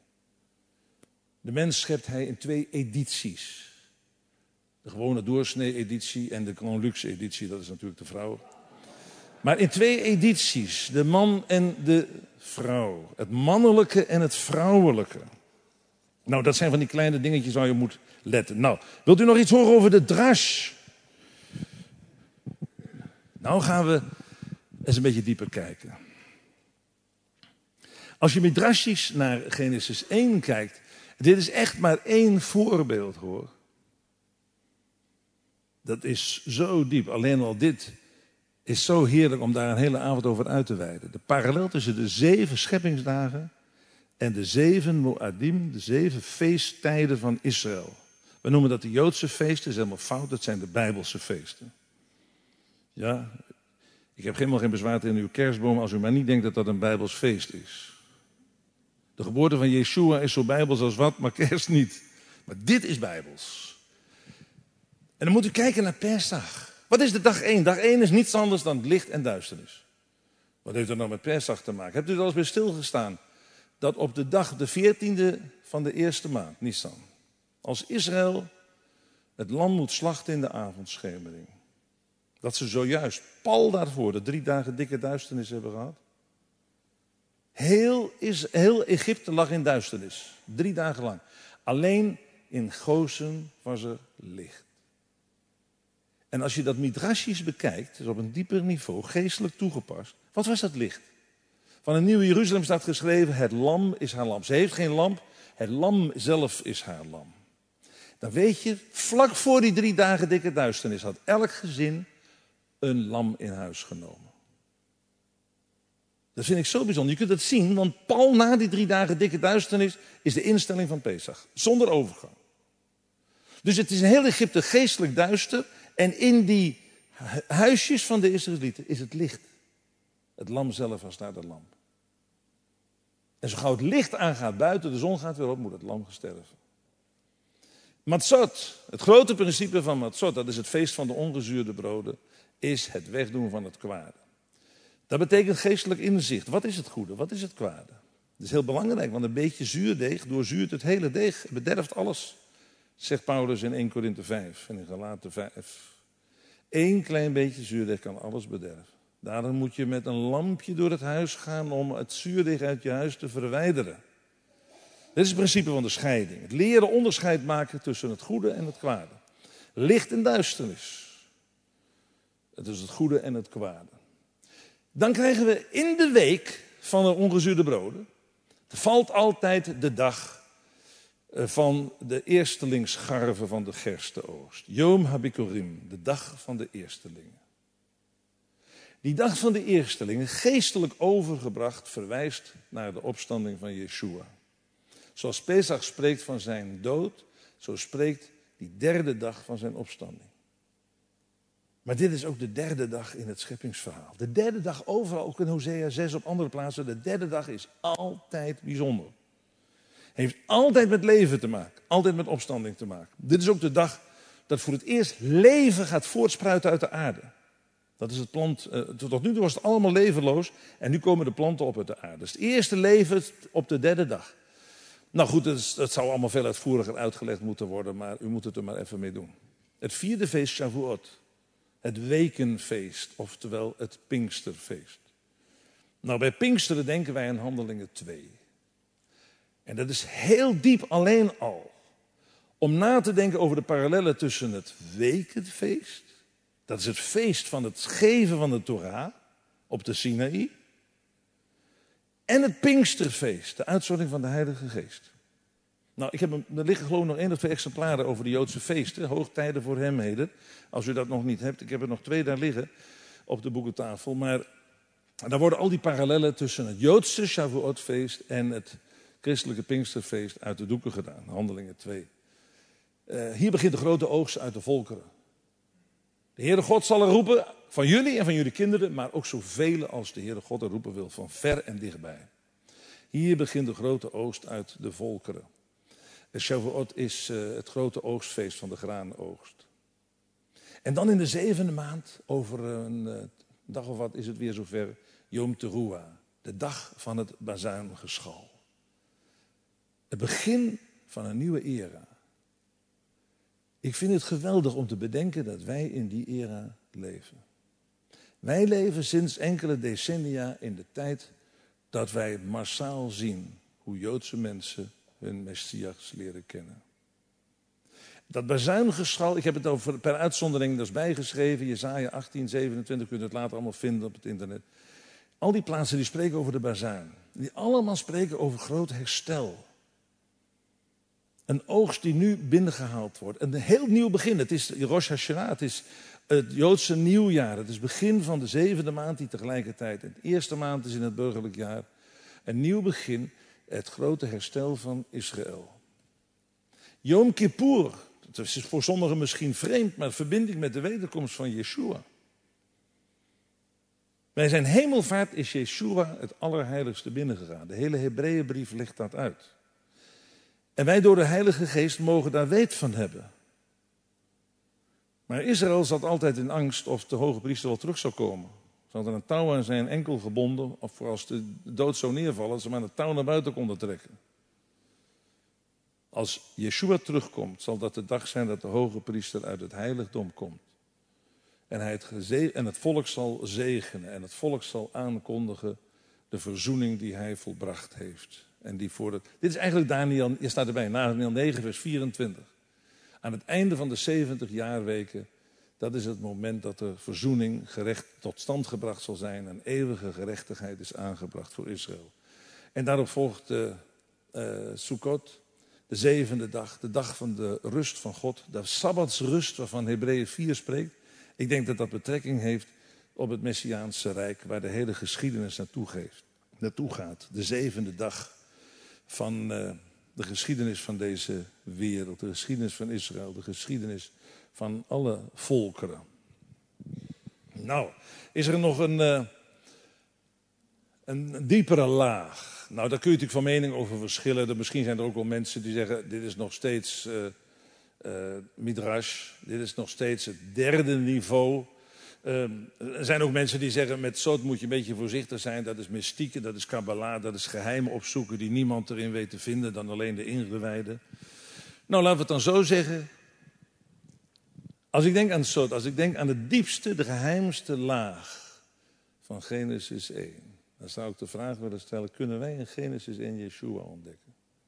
[SPEAKER 1] De mens schept hij in 2 edities. De gewone doorsnee-editie en de Grand Luxe-editie, dat is natuurlijk de vrouw. Maar in 2 edities, de man en de vrouw. Het mannelijke en het vrouwelijke. Nou, dat zijn van die kleine dingetjes waar je moet letten. Nou, wilt u nog iets horen over de drash? Nou gaan we eens een beetje dieper kijken. Als je midrashisch naar Genesis 1 kijkt, dit is echt maar 1 voorbeeld hoor. Dat is zo diep. Alleen al dit is zo heerlijk om daar een hele avond over uit te wijden. De parallel tussen de 7 scheppingsdagen en de 7 Moadim, de 7 feesttijden van Israël. We noemen dat de Joodse feesten, dat is helemaal fout, dat zijn de Bijbelse feesten. Ja, ik heb helemaal geen bezwaar tegen uw kerstboom als u maar niet denkt dat dat een Bijbels feest is. De geboorte van Yeshua is zo Bijbels als wat, maar kerst niet. Maar dit is Bijbels. En dan moet u kijken naar Pesach. Wat is de dag 1? Dag 1 is niets anders dan licht en duisternis. Wat heeft dat nou met Pesach te maken? Hebt u er al eens bij stilgestaan? Dat op de dag, de 14e van de eerste maand, Nisan, als Israël het lam moet slachten in de avondschemering. Dat ze zojuist, pal daarvoor, de 3 dagen dikke duisternis hebben gehad. Heel Egypte lag in duisternis. 3 dagen lang. Alleen in Gozen was er licht. En als je dat midrashisch bekijkt, dus op een dieper niveau, geestelijk toegepast. Wat was dat licht? Van een Nieuwe Jeruzalem staat geschreven, het lam is haar lamp. Ze heeft geen lamp, het lam zelf is haar lam. Dan weet je, vlak voor die 3 dagen dikke duisternis had elk gezin een lam in huis genomen. Dat vind ik zo bijzonder. Je kunt het zien, want pal na die 3 dagen dikke duisternis is de instelling van Pesach. Zonder overgang. Dus het is in heel Egypte geestelijk duister. En in die huisjes van de Israëlieten is het licht. Het lam zelf was daar de lamp. En zo gauw het licht aangaat buiten, de zon gaat weer op, moet het lam sterven. Matzot, het grote principe van Matzot, dat is het feest van de ongezuurde broden. is het wegdoen van het kwade. Dat betekent geestelijk inzicht. Wat is het goede? Wat is het kwade? Dat is heel belangrijk, want een beetje zuurdeeg doorzuurt het hele deeg. Het bederft alles, zegt Paulus in 1 Korinthe 5 en in Galaten 5. Eén klein beetje zuurdeeg kan alles bederven. Daarom moet je met een lampje door het huis gaan om het zuurdeeg uit je huis te verwijderen. Dit is het principe van de scheiding. Het leren onderscheid maken tussen het goede en het kwade. Licht en duisternis. Het is het goede en het kwade. Dan krijgen we in de week van de ongezuurde broden. Er valt altijd de dag van de eerstelingsgarven van de gerstenoogst. Yom HaBikurim, de dag van de eerstelingen. Die dag van de eerstelingen, geestelijk overgebracht, verwijst naar de opstanding van Yeshua. Zoals Pesach spreekt van zijn dood, zo spreekt die derde dag van zijn opstanding. Maar dit is ook de derde dag in het scheppingsverhaal. De derde dag overal, ook in Hosea 6 op andere plaatsen. De derde dag is altijd bijzonder. Heeft altijd met leven te maken. Altijd met opstanding te maken. Dit is ook de dag dat voor het eerst leven gaat voortspruiten uit de aarde. Dat is het plant. Tot nu toe was het allemaal levenloos. En nu komen de planten op uit de aarde. Dus het eerste leven op de derde dag. Nou goed, dat zou allemaal veel uitvoeriger uitgelegd moeten worden. Maar u moet het er maar even mee doen. Het vierde feest, Shavuot. Het wekenfeest, oftewel het Pinksterfeest. Nou, bij Pinksteren denken wij aan Handelingen 2. En dat is heel diep alleen al om na te denken over de parallellen tussen het wekenfeest, dat is het feest van het geven van de Torah op de Sinaï, en het Pinksterfeest, de uitzondering van de Heilige Geest. Nou, er liggen gewoon nog 1 of 2 exemplaren over de Joodse feesten, hoogtijden voor hemheden. Als u dat nog niet hebt, ik heb er nog 2 daar liggen op de boekentafel. Maar daar worden al die parallellen tussen het Joodse Shavuotfeest en het christelijke Pinksterfeest uit de doeken gedaan. Handelingen 2. Hier begint de grote oogst uit de volkeren. De Heere God zal er roepen van jullie en van jullie kinderen, maar ook zoveel als de Heere God er roepen wil, van ver en dichtbij. Hier begint de grote oogst uit de volkeren. Shavuot is het grote oogstfeest van de graanoogst. En dan in de 7e maand, over een dag of wat is het weer zover, Yom Teruah, de dag van het bazuingeschal. Het begin van een nieuwe era. Ik vind het geweldig om te bedenken dat wij in die era leven. Wij leven sinds enkele decennia in de tijd dat wij massaal zien hoe Joodse mensen hun Messias leren kennen. Dat bazuingeschal, ik heb het over per uitzondering, dat is bijgeschreven, Jesaja 18, 27, kunt u het later allemaal vinden op het internet. Al die plaatsen die spreken over de bazuin. Die allemaal spreken over groot herstel. Een oogst die nu binnengehaald wordt. Een heel nieuw begin. Het is Rosh Hashanah, het is het Joodse nieuwjaar. Het is begin van de 7e maand die tegelijkertijd de eerste maand is in het burgerlijk jaar. Een nieuw begin, het grote herstel van Israël. Yom Kippur, dat is voor sommigen misschien vreemd, maar verbinding met de wederkomst van Yeshua. Bij zijn hemelvaart is Yeshua het allerheiligste binnengegaan. De hele Hebreeënbrief legt dat uit. En wij door de Heilige Geest mogen daar weet van hebben. Maar Israël zat altijd in angst of de hoge priester wel terug zou komen. Ze hadden een touw aan zijn enkel gebonden, of voor als de dood zou neervallen, dat ze maar het touw naar buiten konden trekken. Als Yeshua terugkomt, zal dat de dag zijn dat de hoge priester uit het heiligdom komt. En het volk zal zegenen en het volk zal aankondigen de verzoening die hij volbracht heeft. En die dit is eigenlijk Daniel, je staat erbij, Daniel 9 vers 24. Aan het einde van de 70 jaarweken, dat is het moment dat de verzoening tot stand gebracht zal zijn en eeuwige gerechtigheid is aangebracht voor Israël. En daarop volgt Sukkot, de 7e dag, de dag van de rust van God, de Sabbatsrust waarvan Hebreeën 4 spreekt. Ik denk dat dat betrekking heeft op het Messiaanse Rijk, waar de hele geschiedenis naartoe gaat. De 7e dag van de geschiedenis van deze wereld, de geschiedenis van Israël, de geschiedenis van alle volkeren. Nou, is er nog een diepere laag? Nou, daar kun je natuurlijk van mening over verschillen. Misschien zijn er ook wel mensen die zeggen, dit is nog steeds Midrash, dit is nog steeds het 3e niveau Er zijn ook mensen die zeggen, met Sod moet je een beetje voorzichtig zijn. Dat is mystiek, dat is Kabbalah, dat is geheimen opzoeken die niemand erin weet te vinden dan alleen de ingewijden. Nou, laten we het dan zo zeggen. Als ik denk aan Sod, als ik denk aan de diepste, de geheimste laag van Genesis 1... dan zou ik de vraag willen stellen, kunnen wij in Genesis 1 Yeshua ontdekken?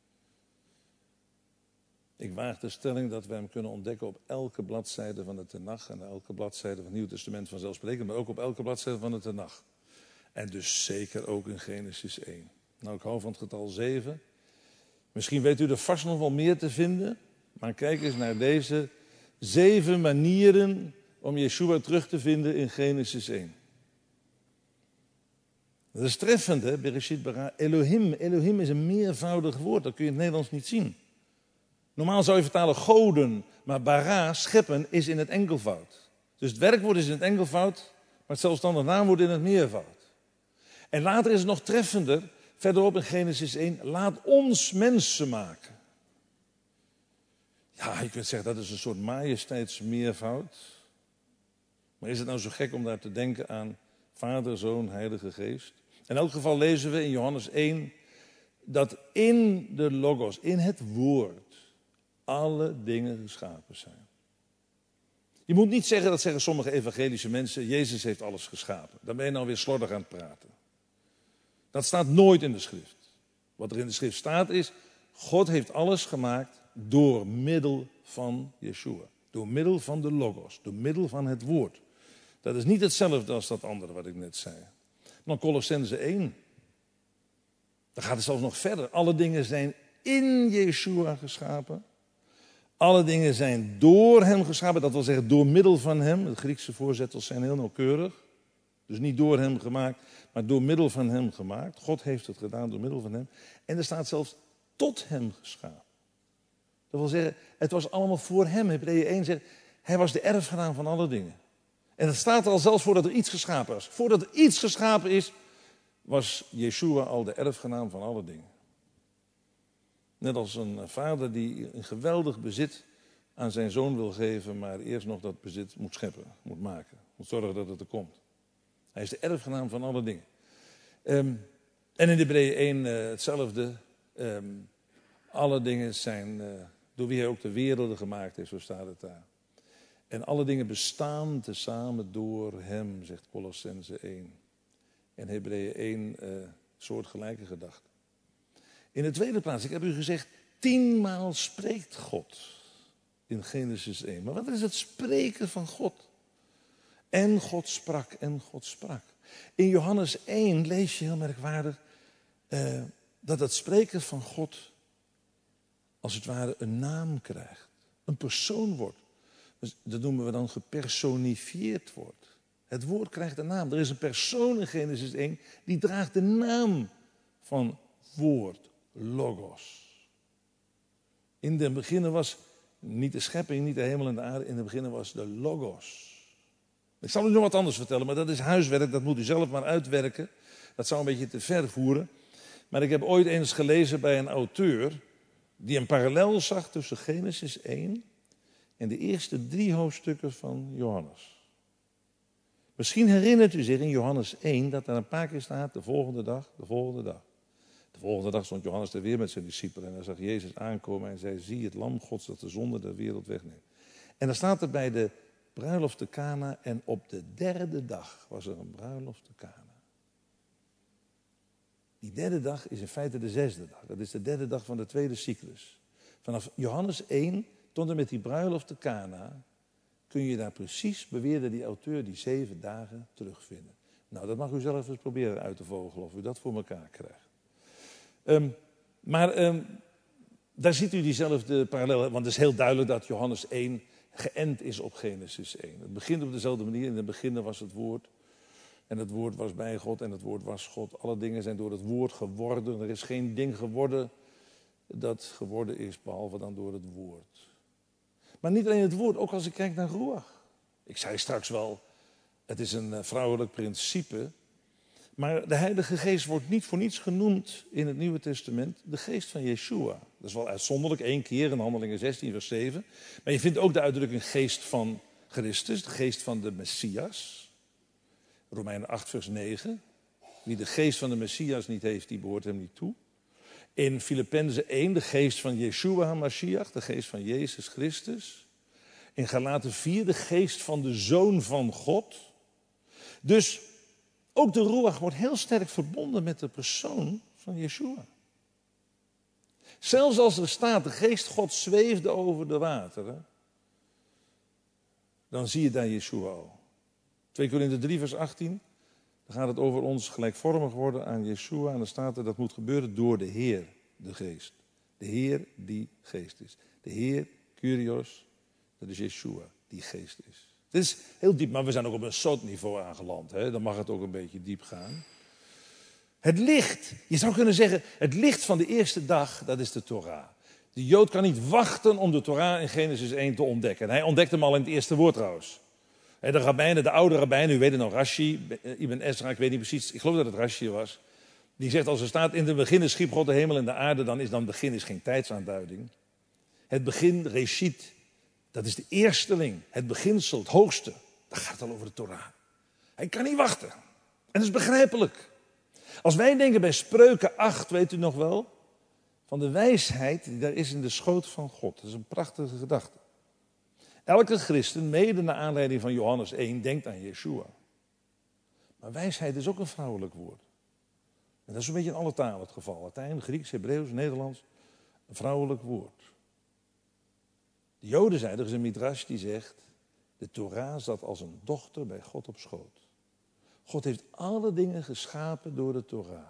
[SPEAKER 1] Ik waag de stelling dat we hem kunnen ontdekken op elke bladzijde van de Tenach en elke bladzijde van het Nieuw Testament vanzelfsprekend, maar ook op elke bladzijde van de Tenach. En dus zeker ook in Genesis 1. Nou, ik hou van het getal 7. Misschien weet u er vast nog wel meer te vinden, maar kijk eens naar deze 7 manieren om Yeshua terug te vinden in Genesis 1. Dat is treffend, hè? Bereshit bara Elohim. Elohim is een meervoudig woord, dat kun je in het Nederlands niet zien. Normaal zou je vertalen goden, maar bara, scheppen, is in het enkelvoud. Dus het werkwoord is in het enkelvoud, maar het zelfstandig naamwoord in het meervoud. En later is het nog treffender, verderop in Genesis 1, laat ons mensen maken. Ja, je kunt zeggen dat is een soort majesteitsmeervoud. Maar is het nou zo gek om daar te denken aan Vader, Zoon, Heilige Geest? In elk geval lezen we in Johannes 1 dat in de Logos, in het woord, alle dingen geschapen zijn. Je moet niet zeggen, dat zeggen sommige evangelische mensen, Jezus heeft alles geschapen. Dan ben je nou weer slordig aan het praten. Dat staat nooit in de schrift. Wat er in de schrift staat is, God heeft alles gemaakt door middel van Yeshua. Door middel van de Logos, door middel van het woord. Dat is niet hetzelfde als dat andere wat ik net zei. Dan Colossenzen 1. Dan gaat het zelfs nog verder. Alle dingen zijn in Yeshua geschapen. Alle dingen zijn door hem geschapen, dat wil zeggen door middel van hem. De Griekse voorzettels zijn heel nauwkeurig. Dus niet door hem gemaakt, maar door middel van hem gemaakt. God heeft het gedaan door middel van hem. En er staat zelfs tot hem geschapen. Dat wil zeggen, het was allemaal voor hem. Hebreeën 1 zegt, hij was de erfgenaam van alle dingen. En het staat er al zelfs voordat er iets geschapen was. Voordat er iets geschapen is, was Yeshua al de erfgenaam van alle dingen. Net als een vader die een geweldig bezit aan zijn zoon wil geven, maar eerst nog dat bezit moet scheppen, moet maken. Moet zorgen dat het er komt. Hij is de erfgenaam van alle dingen. En in Hebreeën 1 hetzelfde. Alle dingen zijn door wie hij ook de werelden gemaakt heeft, zo staat het daar. En alle dingen bestaan tezamen door hem, zegt Colossenzen 1. En Hebreeën 1 soortgelijke gedachte. In de tweede plaats, ik heb u gezegd, 10 maal spreekt God in Genesis 1. Maar wat is het spreken van God? En God sprak, en God sprak. In Johannes 1 lees je heel merkwaardig dat het spreken van God als het ware een naam krijgt. Een persoon wordt. Dus dat noemen we dan gepersonifieerd wordt. Het woord krijgt een naam. Er is een persoon in Genesis 1 die draagt de naam van woord. Logos. In de beginnen was niet de schepping, niet de hemel en de aarde. In de beginnen was de Logos. Ik zal u nog wat anders vertellen, maar dat is huiswerk. Dat moet u zelf maar uitwerken. Dat zou een beetje te ver voeren. Maar ik heb ooit eens gelezen bij een auteur die een parallel zag tussen Genesis 1 en de eerste 3 hoofdstukken van Johannes. Misschien herinnert u zich in Johannes 1 dat er een paar keer staat, de volgende dag, de volgende dag. De volgende dag stond Johannes er weer met zijn discipelen en hij zag Jezus aankomen en zei, zie het lam Gods dat de zonde der wereld wegneemt. En dan staat er bij de bruiloft te Kana en op de 3e dag was er een bruiloft te Kana. Die 3e dag is in feite de 6e dag. Dat is de 3e dag van de tweede cyclus. Vanaf Johannes 1 tot en met die bruiloft te Kana kun je daar precies, beweerde die auteur, die 7 dagen terugvinden. Nou, dat mag u zelf eens proberen uit te vogelen of u dat voor elkaar krijgt. Daar ziet u diezelfde parallel, want het is heel duidelijk dat Johannes 1 geënt is op Genesis 1. Het begint op dezelfde manier. In het begin was het woord. En het woord was bij God en het woord was God. Alle dingen zijn door het woord geworden. Er is geen ding geworden dat geworden is, behalve dan door het woord. Maar niet alleen het woord, ook als ik kijk naar Ruach. Ik zei straks wel, het is een vrouwelijk principe. Maar de Heilige Geest wordt niet voor niets genoemd in het Nieuwe Testament de geest van Yeshua. Dat is wel uitzonderlijk, 1 keer in Handelingen 16 vers 7. Maar je vindt ook de uitdrukking geest van Christus, de geest van de Messias. Romeinen 8 vers 9. Wie de geest van de Messias niet heeft, die behoort hem niet toe. In Filippenzen 1 de geest van Yeshua HaMashiach, de geest van Jezus Christus. In Galaten 4 de geest van de Zoon van God. Dus ook de Ruach wordt heel sterk verbonden met de persoon van Yeshua. Zelfs als er staat, de geest God zweefde over de wateren, dan zie je daar Yeshua al. 2 Korinther 3 vers 18, dan gaat het over ons gelijkvormig worden aan Yeshua. En dan staat er, dat moet gebeuren door de Heer, de geest. De Heer die geest is. De Heer, Kyrios, dat is Yeshua, die geest is. Dit is heel diep, maar we zijn ook op een soort-niveau aangeland. Hè? Dan mag het ook een beetje diep gaan. Het licht, je zou kunnen zeggen, het licht van de eerste dag, dat is de Torah. De Jood kan niet wachten om de Torah in Genesis 1 te ontdekken. En hij ontdekt hem al in het eerste woord trouwens. De rabbijnen, de oude rabbijnen, u weet het nog, Rashi, Ibn Ezra, ik weet niet precies, ik geloof dat het Rashi was. Die zegt, als er staat, in het begin schiep God de hemel en de aarde, dan begin is geen tijdsaanduiding. Het begin, Reshit, dat is de eersteling, het beginsel, het hoogste. Daar gaat het al over de Torah. Hij kan niet wachten. En dat is begrijpelijk. Als wij denken bij Spreuken 8, weet u nog wel, van de wijsheid die daar is in de schoot van God. Dat is een prachtige gedachte. Elke christen, mede naar aanleiding van Johannes 1, denkt aan Yeshua. Maar wijsheid is ook een vrouwelijk woord. En dat is een beetje in alle talen het geval. Latijn, Grieks, Hebreeuws, Nederlands. Een vrouwelijk woord. De Joden zeiden, er is een midrash die zegt, de Torah zat als een dochter bij God op schoot. God heeft alle dingen geschapen door de Torah.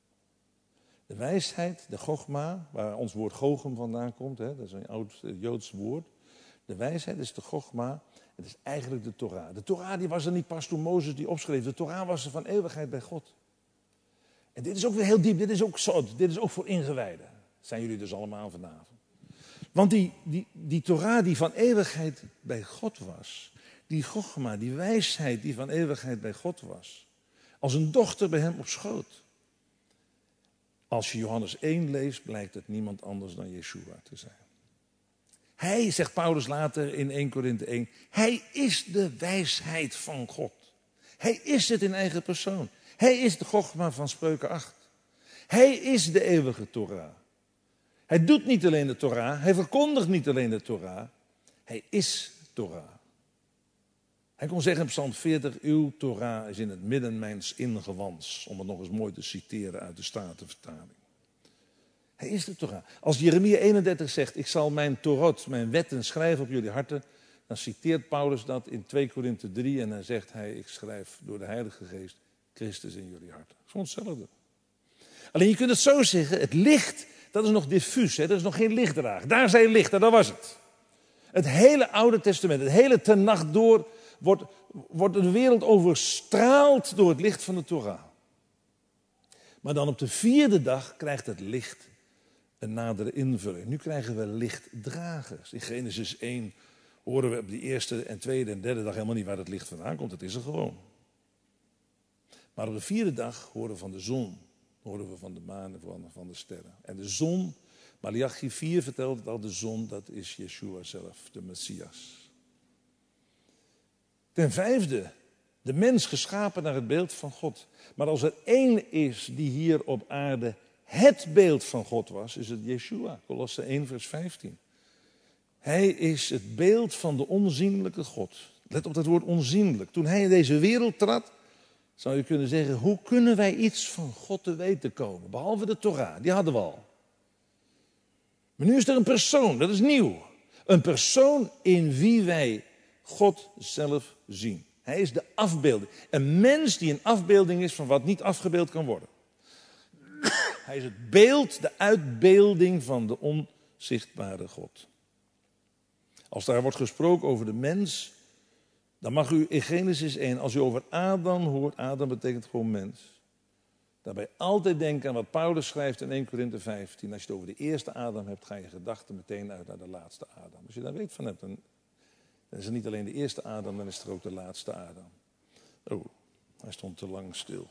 [SPEAKER 1] De wijsheid, de Chogma, waar ons woord Gogem vandaan komt, hè, dat is een oud Joods woord. De wijsheid is de Chogma, het is eigenlijk de Torah. De Torah die was er niet pas toen Mozes die opschreef. De Torah was er van eeuwigheid bij God. En dit is ook weer heel diep, dit is ook zot, dit is ook voor ingewijden. Dat zijn jullie dus allemaal vanavond. Want die Torah die van eeuwigheid bij God was, die Chogma, die wijsheid die van eeuwigheid bij God was, als een dochter bij hem op schoot. Als je Johannes 1 leest, blijkt het niemand anders dan Yeshua te zijn. Hij, zegt Paulus later in 1 Korinthe 1, hij is de wijsheid van God. Hij is het in eigen persoon. Hij is de Chogma van Spreuken 8. Hij is de eeuwige Torah. Hij doet niet alleen de Torah, hij verkondigt niet alleen de Torah. Hij is Torah. Hij kon zeggen in Psalm 40, uw Torah is in het midden mijns ingewans. Om het nog eens mooi te citeren uit de Statenvertaling. Hij is de Torah. Als Jeremia 31 zegt, ik zal mijn Torot, mijn wetten schrijven op jullie harten. Dan citeert Paulus dat in 2 Korinthe 3 en dan zegt hij, ik schrijf door de Heilige Geest Christus in jullie harten. Gewoon hetzelfde. Alleen je kunt het zo zeggen, het licht, dat is nog diffuus, hè? Dat is nog geen lichtdraag. Daar zei licht en dat was het. Het hele Oude Testament, het hele Tenacht door, wordt de wereld overstraald door het licht van de Torah. Maar dan op de 4e dag krijgt het licht een nadere invulling. Nu krijgen we lichtdragers. In Genesis 1 horen we op die eerste en tweede en derde dag helemaal niet waar het licht vandaan komt. Het is er gewoon. Maar op de 4e dag horen we van de zon, horen we van de maan en van de sterren. En de zon, Malachi 4 vertelt het al, de zon dat is Yeshua zelf, de Messias. Ten 5e, de mens geschapen naar het beeld van God. Maar als er één is die hier op aarde het beeld van God was, is het Yeshua. Kolosse 1 vers 15. Hij is het beeld van de onzienlijke God. Let op dat woord onzienlijk. Toen hij in deze wereld trad, zou je kunnen zeggen, hoe kunnen wij iets van God te weten komen? Behalve de Torah, die hadden we al. Maar nu is er een persoon, dat is nieuw. Een persoon in wie wij God zelf zien. Hij is de afbeelding. Een mens die een afbeelding is van wat niet afgebeeld kan worden. Hij is het beeld, de uitbeelding van de onzichtbare God. Als daar wordt gesproken over de mens, dan mag u in Genesis 1, als u over Adam hoort, Adam betekent gewoon mens, daarbij altijd denken aan wat Paulus schrijft in 1 Korinthe 15. Als je het over de eerste Adam hebt, ga je gedachten meteen uit naar de laatste Adam. Als je daar weet van hebt, dan is er niet alleen de eerste Adam, dan is er ook de laatste Adam. Oh, hij stond te lang stil.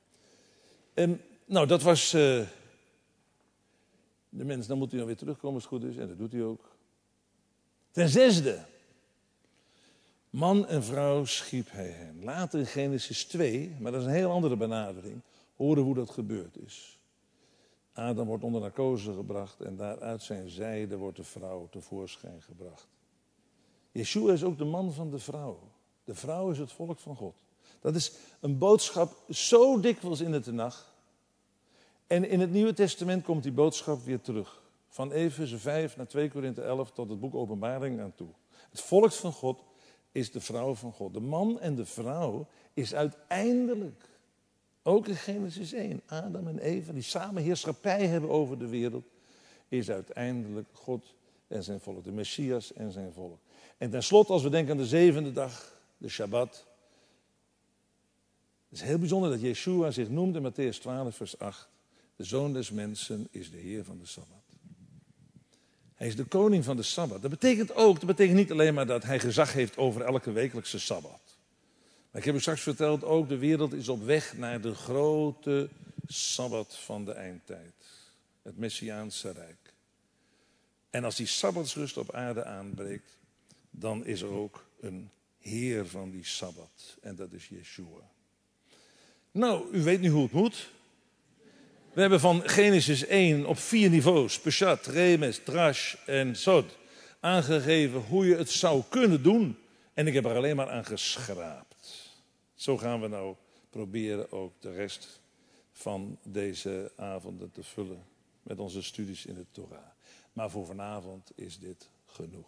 [SPEAKER 1] Nou, dat was de mens. Dan moet hij dan weer terugkomen als het goed is. En dat doet hij ook. Ten 6e. Man en vrouw schiep hij hen. Later in Genesis 2, maar dat is een heel andere benadering, horen we hoe dat gebeurd is. Adam wordt onder narcose gebracht en daaruit zijn zijde wordt de vrouw tevoorschijn gebracht. Yeshua is ook de man van de vrouw. De vrouw is het volk van God. Dat is een boodschap zo dikwijls in de Tenach. En in het Nieuwe Testament komt die boodschap weer terug. Van Efeze 5 naar 2 Korinthe 11 tot het boek Openbaring aan toe. Het volk van God is de vrouw van God. De man en de vrouw is uiteindelijk, ook in Genesis 1, Adam en Eva, die samen heerschappij hebben over de wereld, is uiteindelijk God en zijn volk, de Messias en zijn volk. En tenslotte, als we denken aan de 7e dag, de Shabbat. Het is heel bijzonder dat Yeshua zich noemt in Mattheüs 12 vers 8. De Zoon des Mensen is de Heer van de Sabbat. Hij is de koning van de Sabbat. Dat betekent niet alleen maar dat hij gezag heeft over elke wekelijkse Sabbat. Maar ik heb u straks verteld, ook de wereld is op weg naar de grote Sabbat van de eindtijd. Het Messiaanse Rijk. En als die Sabbatsrust op aarde aanbreekt, dan is er ook een Heer van die Sabbat. En dat is Yeshua. Nou, u weet nu hoe het moet. We hebben van Genesis 1 op 4 niveaus, Peshat, Remes, Drash en Sod, aangegeven hoe je het zou kunnen doen. En ik heb er alleen maar aan geschraapt. Zo gaan we nou proberen ook de rest van deze avonden te vullen met onze studies in de Torah. Maar voor vanavond is dit genoeg.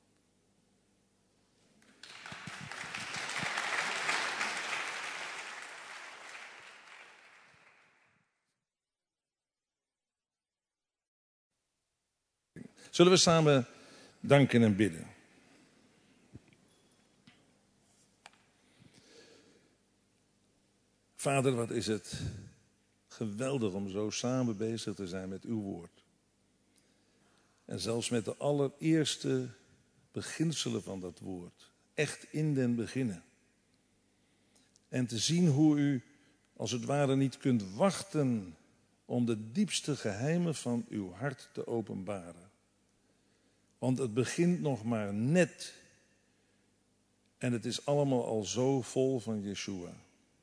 [SPEAKER 1] Zullen we samen danken en bidden? Vader, wat is het geweldig om zo samen bezig te zijn met uw woord. En zelfs met de allereerste beginselen van dat woord. Echt in den beginnen. En te zien hoe u als het ware niet kunt wachten om de diepste geheimen van uw hart te openbaren. Want het begint nog maar net. En het is allemaal al zo vol van Yeshua.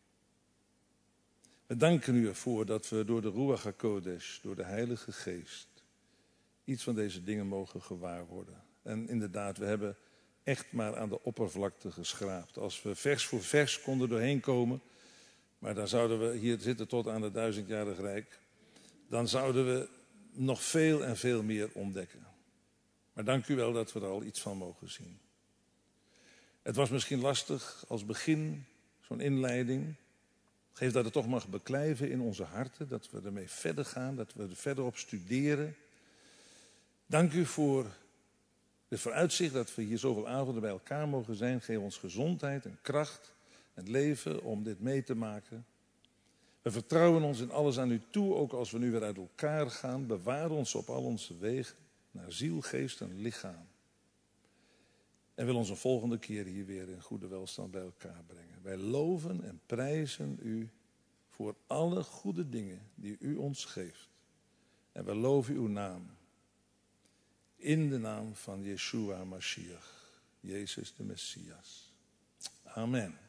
[SPEAKER 1] We danken u ervoor dat we door de Ruach HaKodesh, door de Heilige Geest, iets van deze dingen mogen gewaar worden. En inderdaad, we hebben echt maar aan de oppervlakte geschraapt. Als we vers voor vers konden doorheen komen, maar dan zouden we hier zitten tot aan het 1000-jarig Rijk, dan zouden we nog veel en veel meer ontdekken. Maar dank u wel dat we er al iets van mogen zien. Het was misschien lastig als begin, zo'n inleiding. Geef dat het toch mag beklijven in onze harten, dat we ermee verder gaan, dat we er verder op studeren. Dank u voor het vooruitzicht dat we hier zoveel avonden bij elkaar mogen zijn. Geef ons gezondheid en kracht en leven om dit mee te maken. We vertrouwen ons in alles aan u toe, ook als we nu weer uit elkaar gaan. Bewaar ons op al onze wegen, naar ziel, geest en lichaam. En wil ons een volgende keer hier weer in goede welstand bij elkaar brengen. Wij loven en prijzen u voor alle goede dingen die u ons geeft. En wij loven uw naam. In de naam van Yeshua Mashiach, Jezus de Messias. Amen.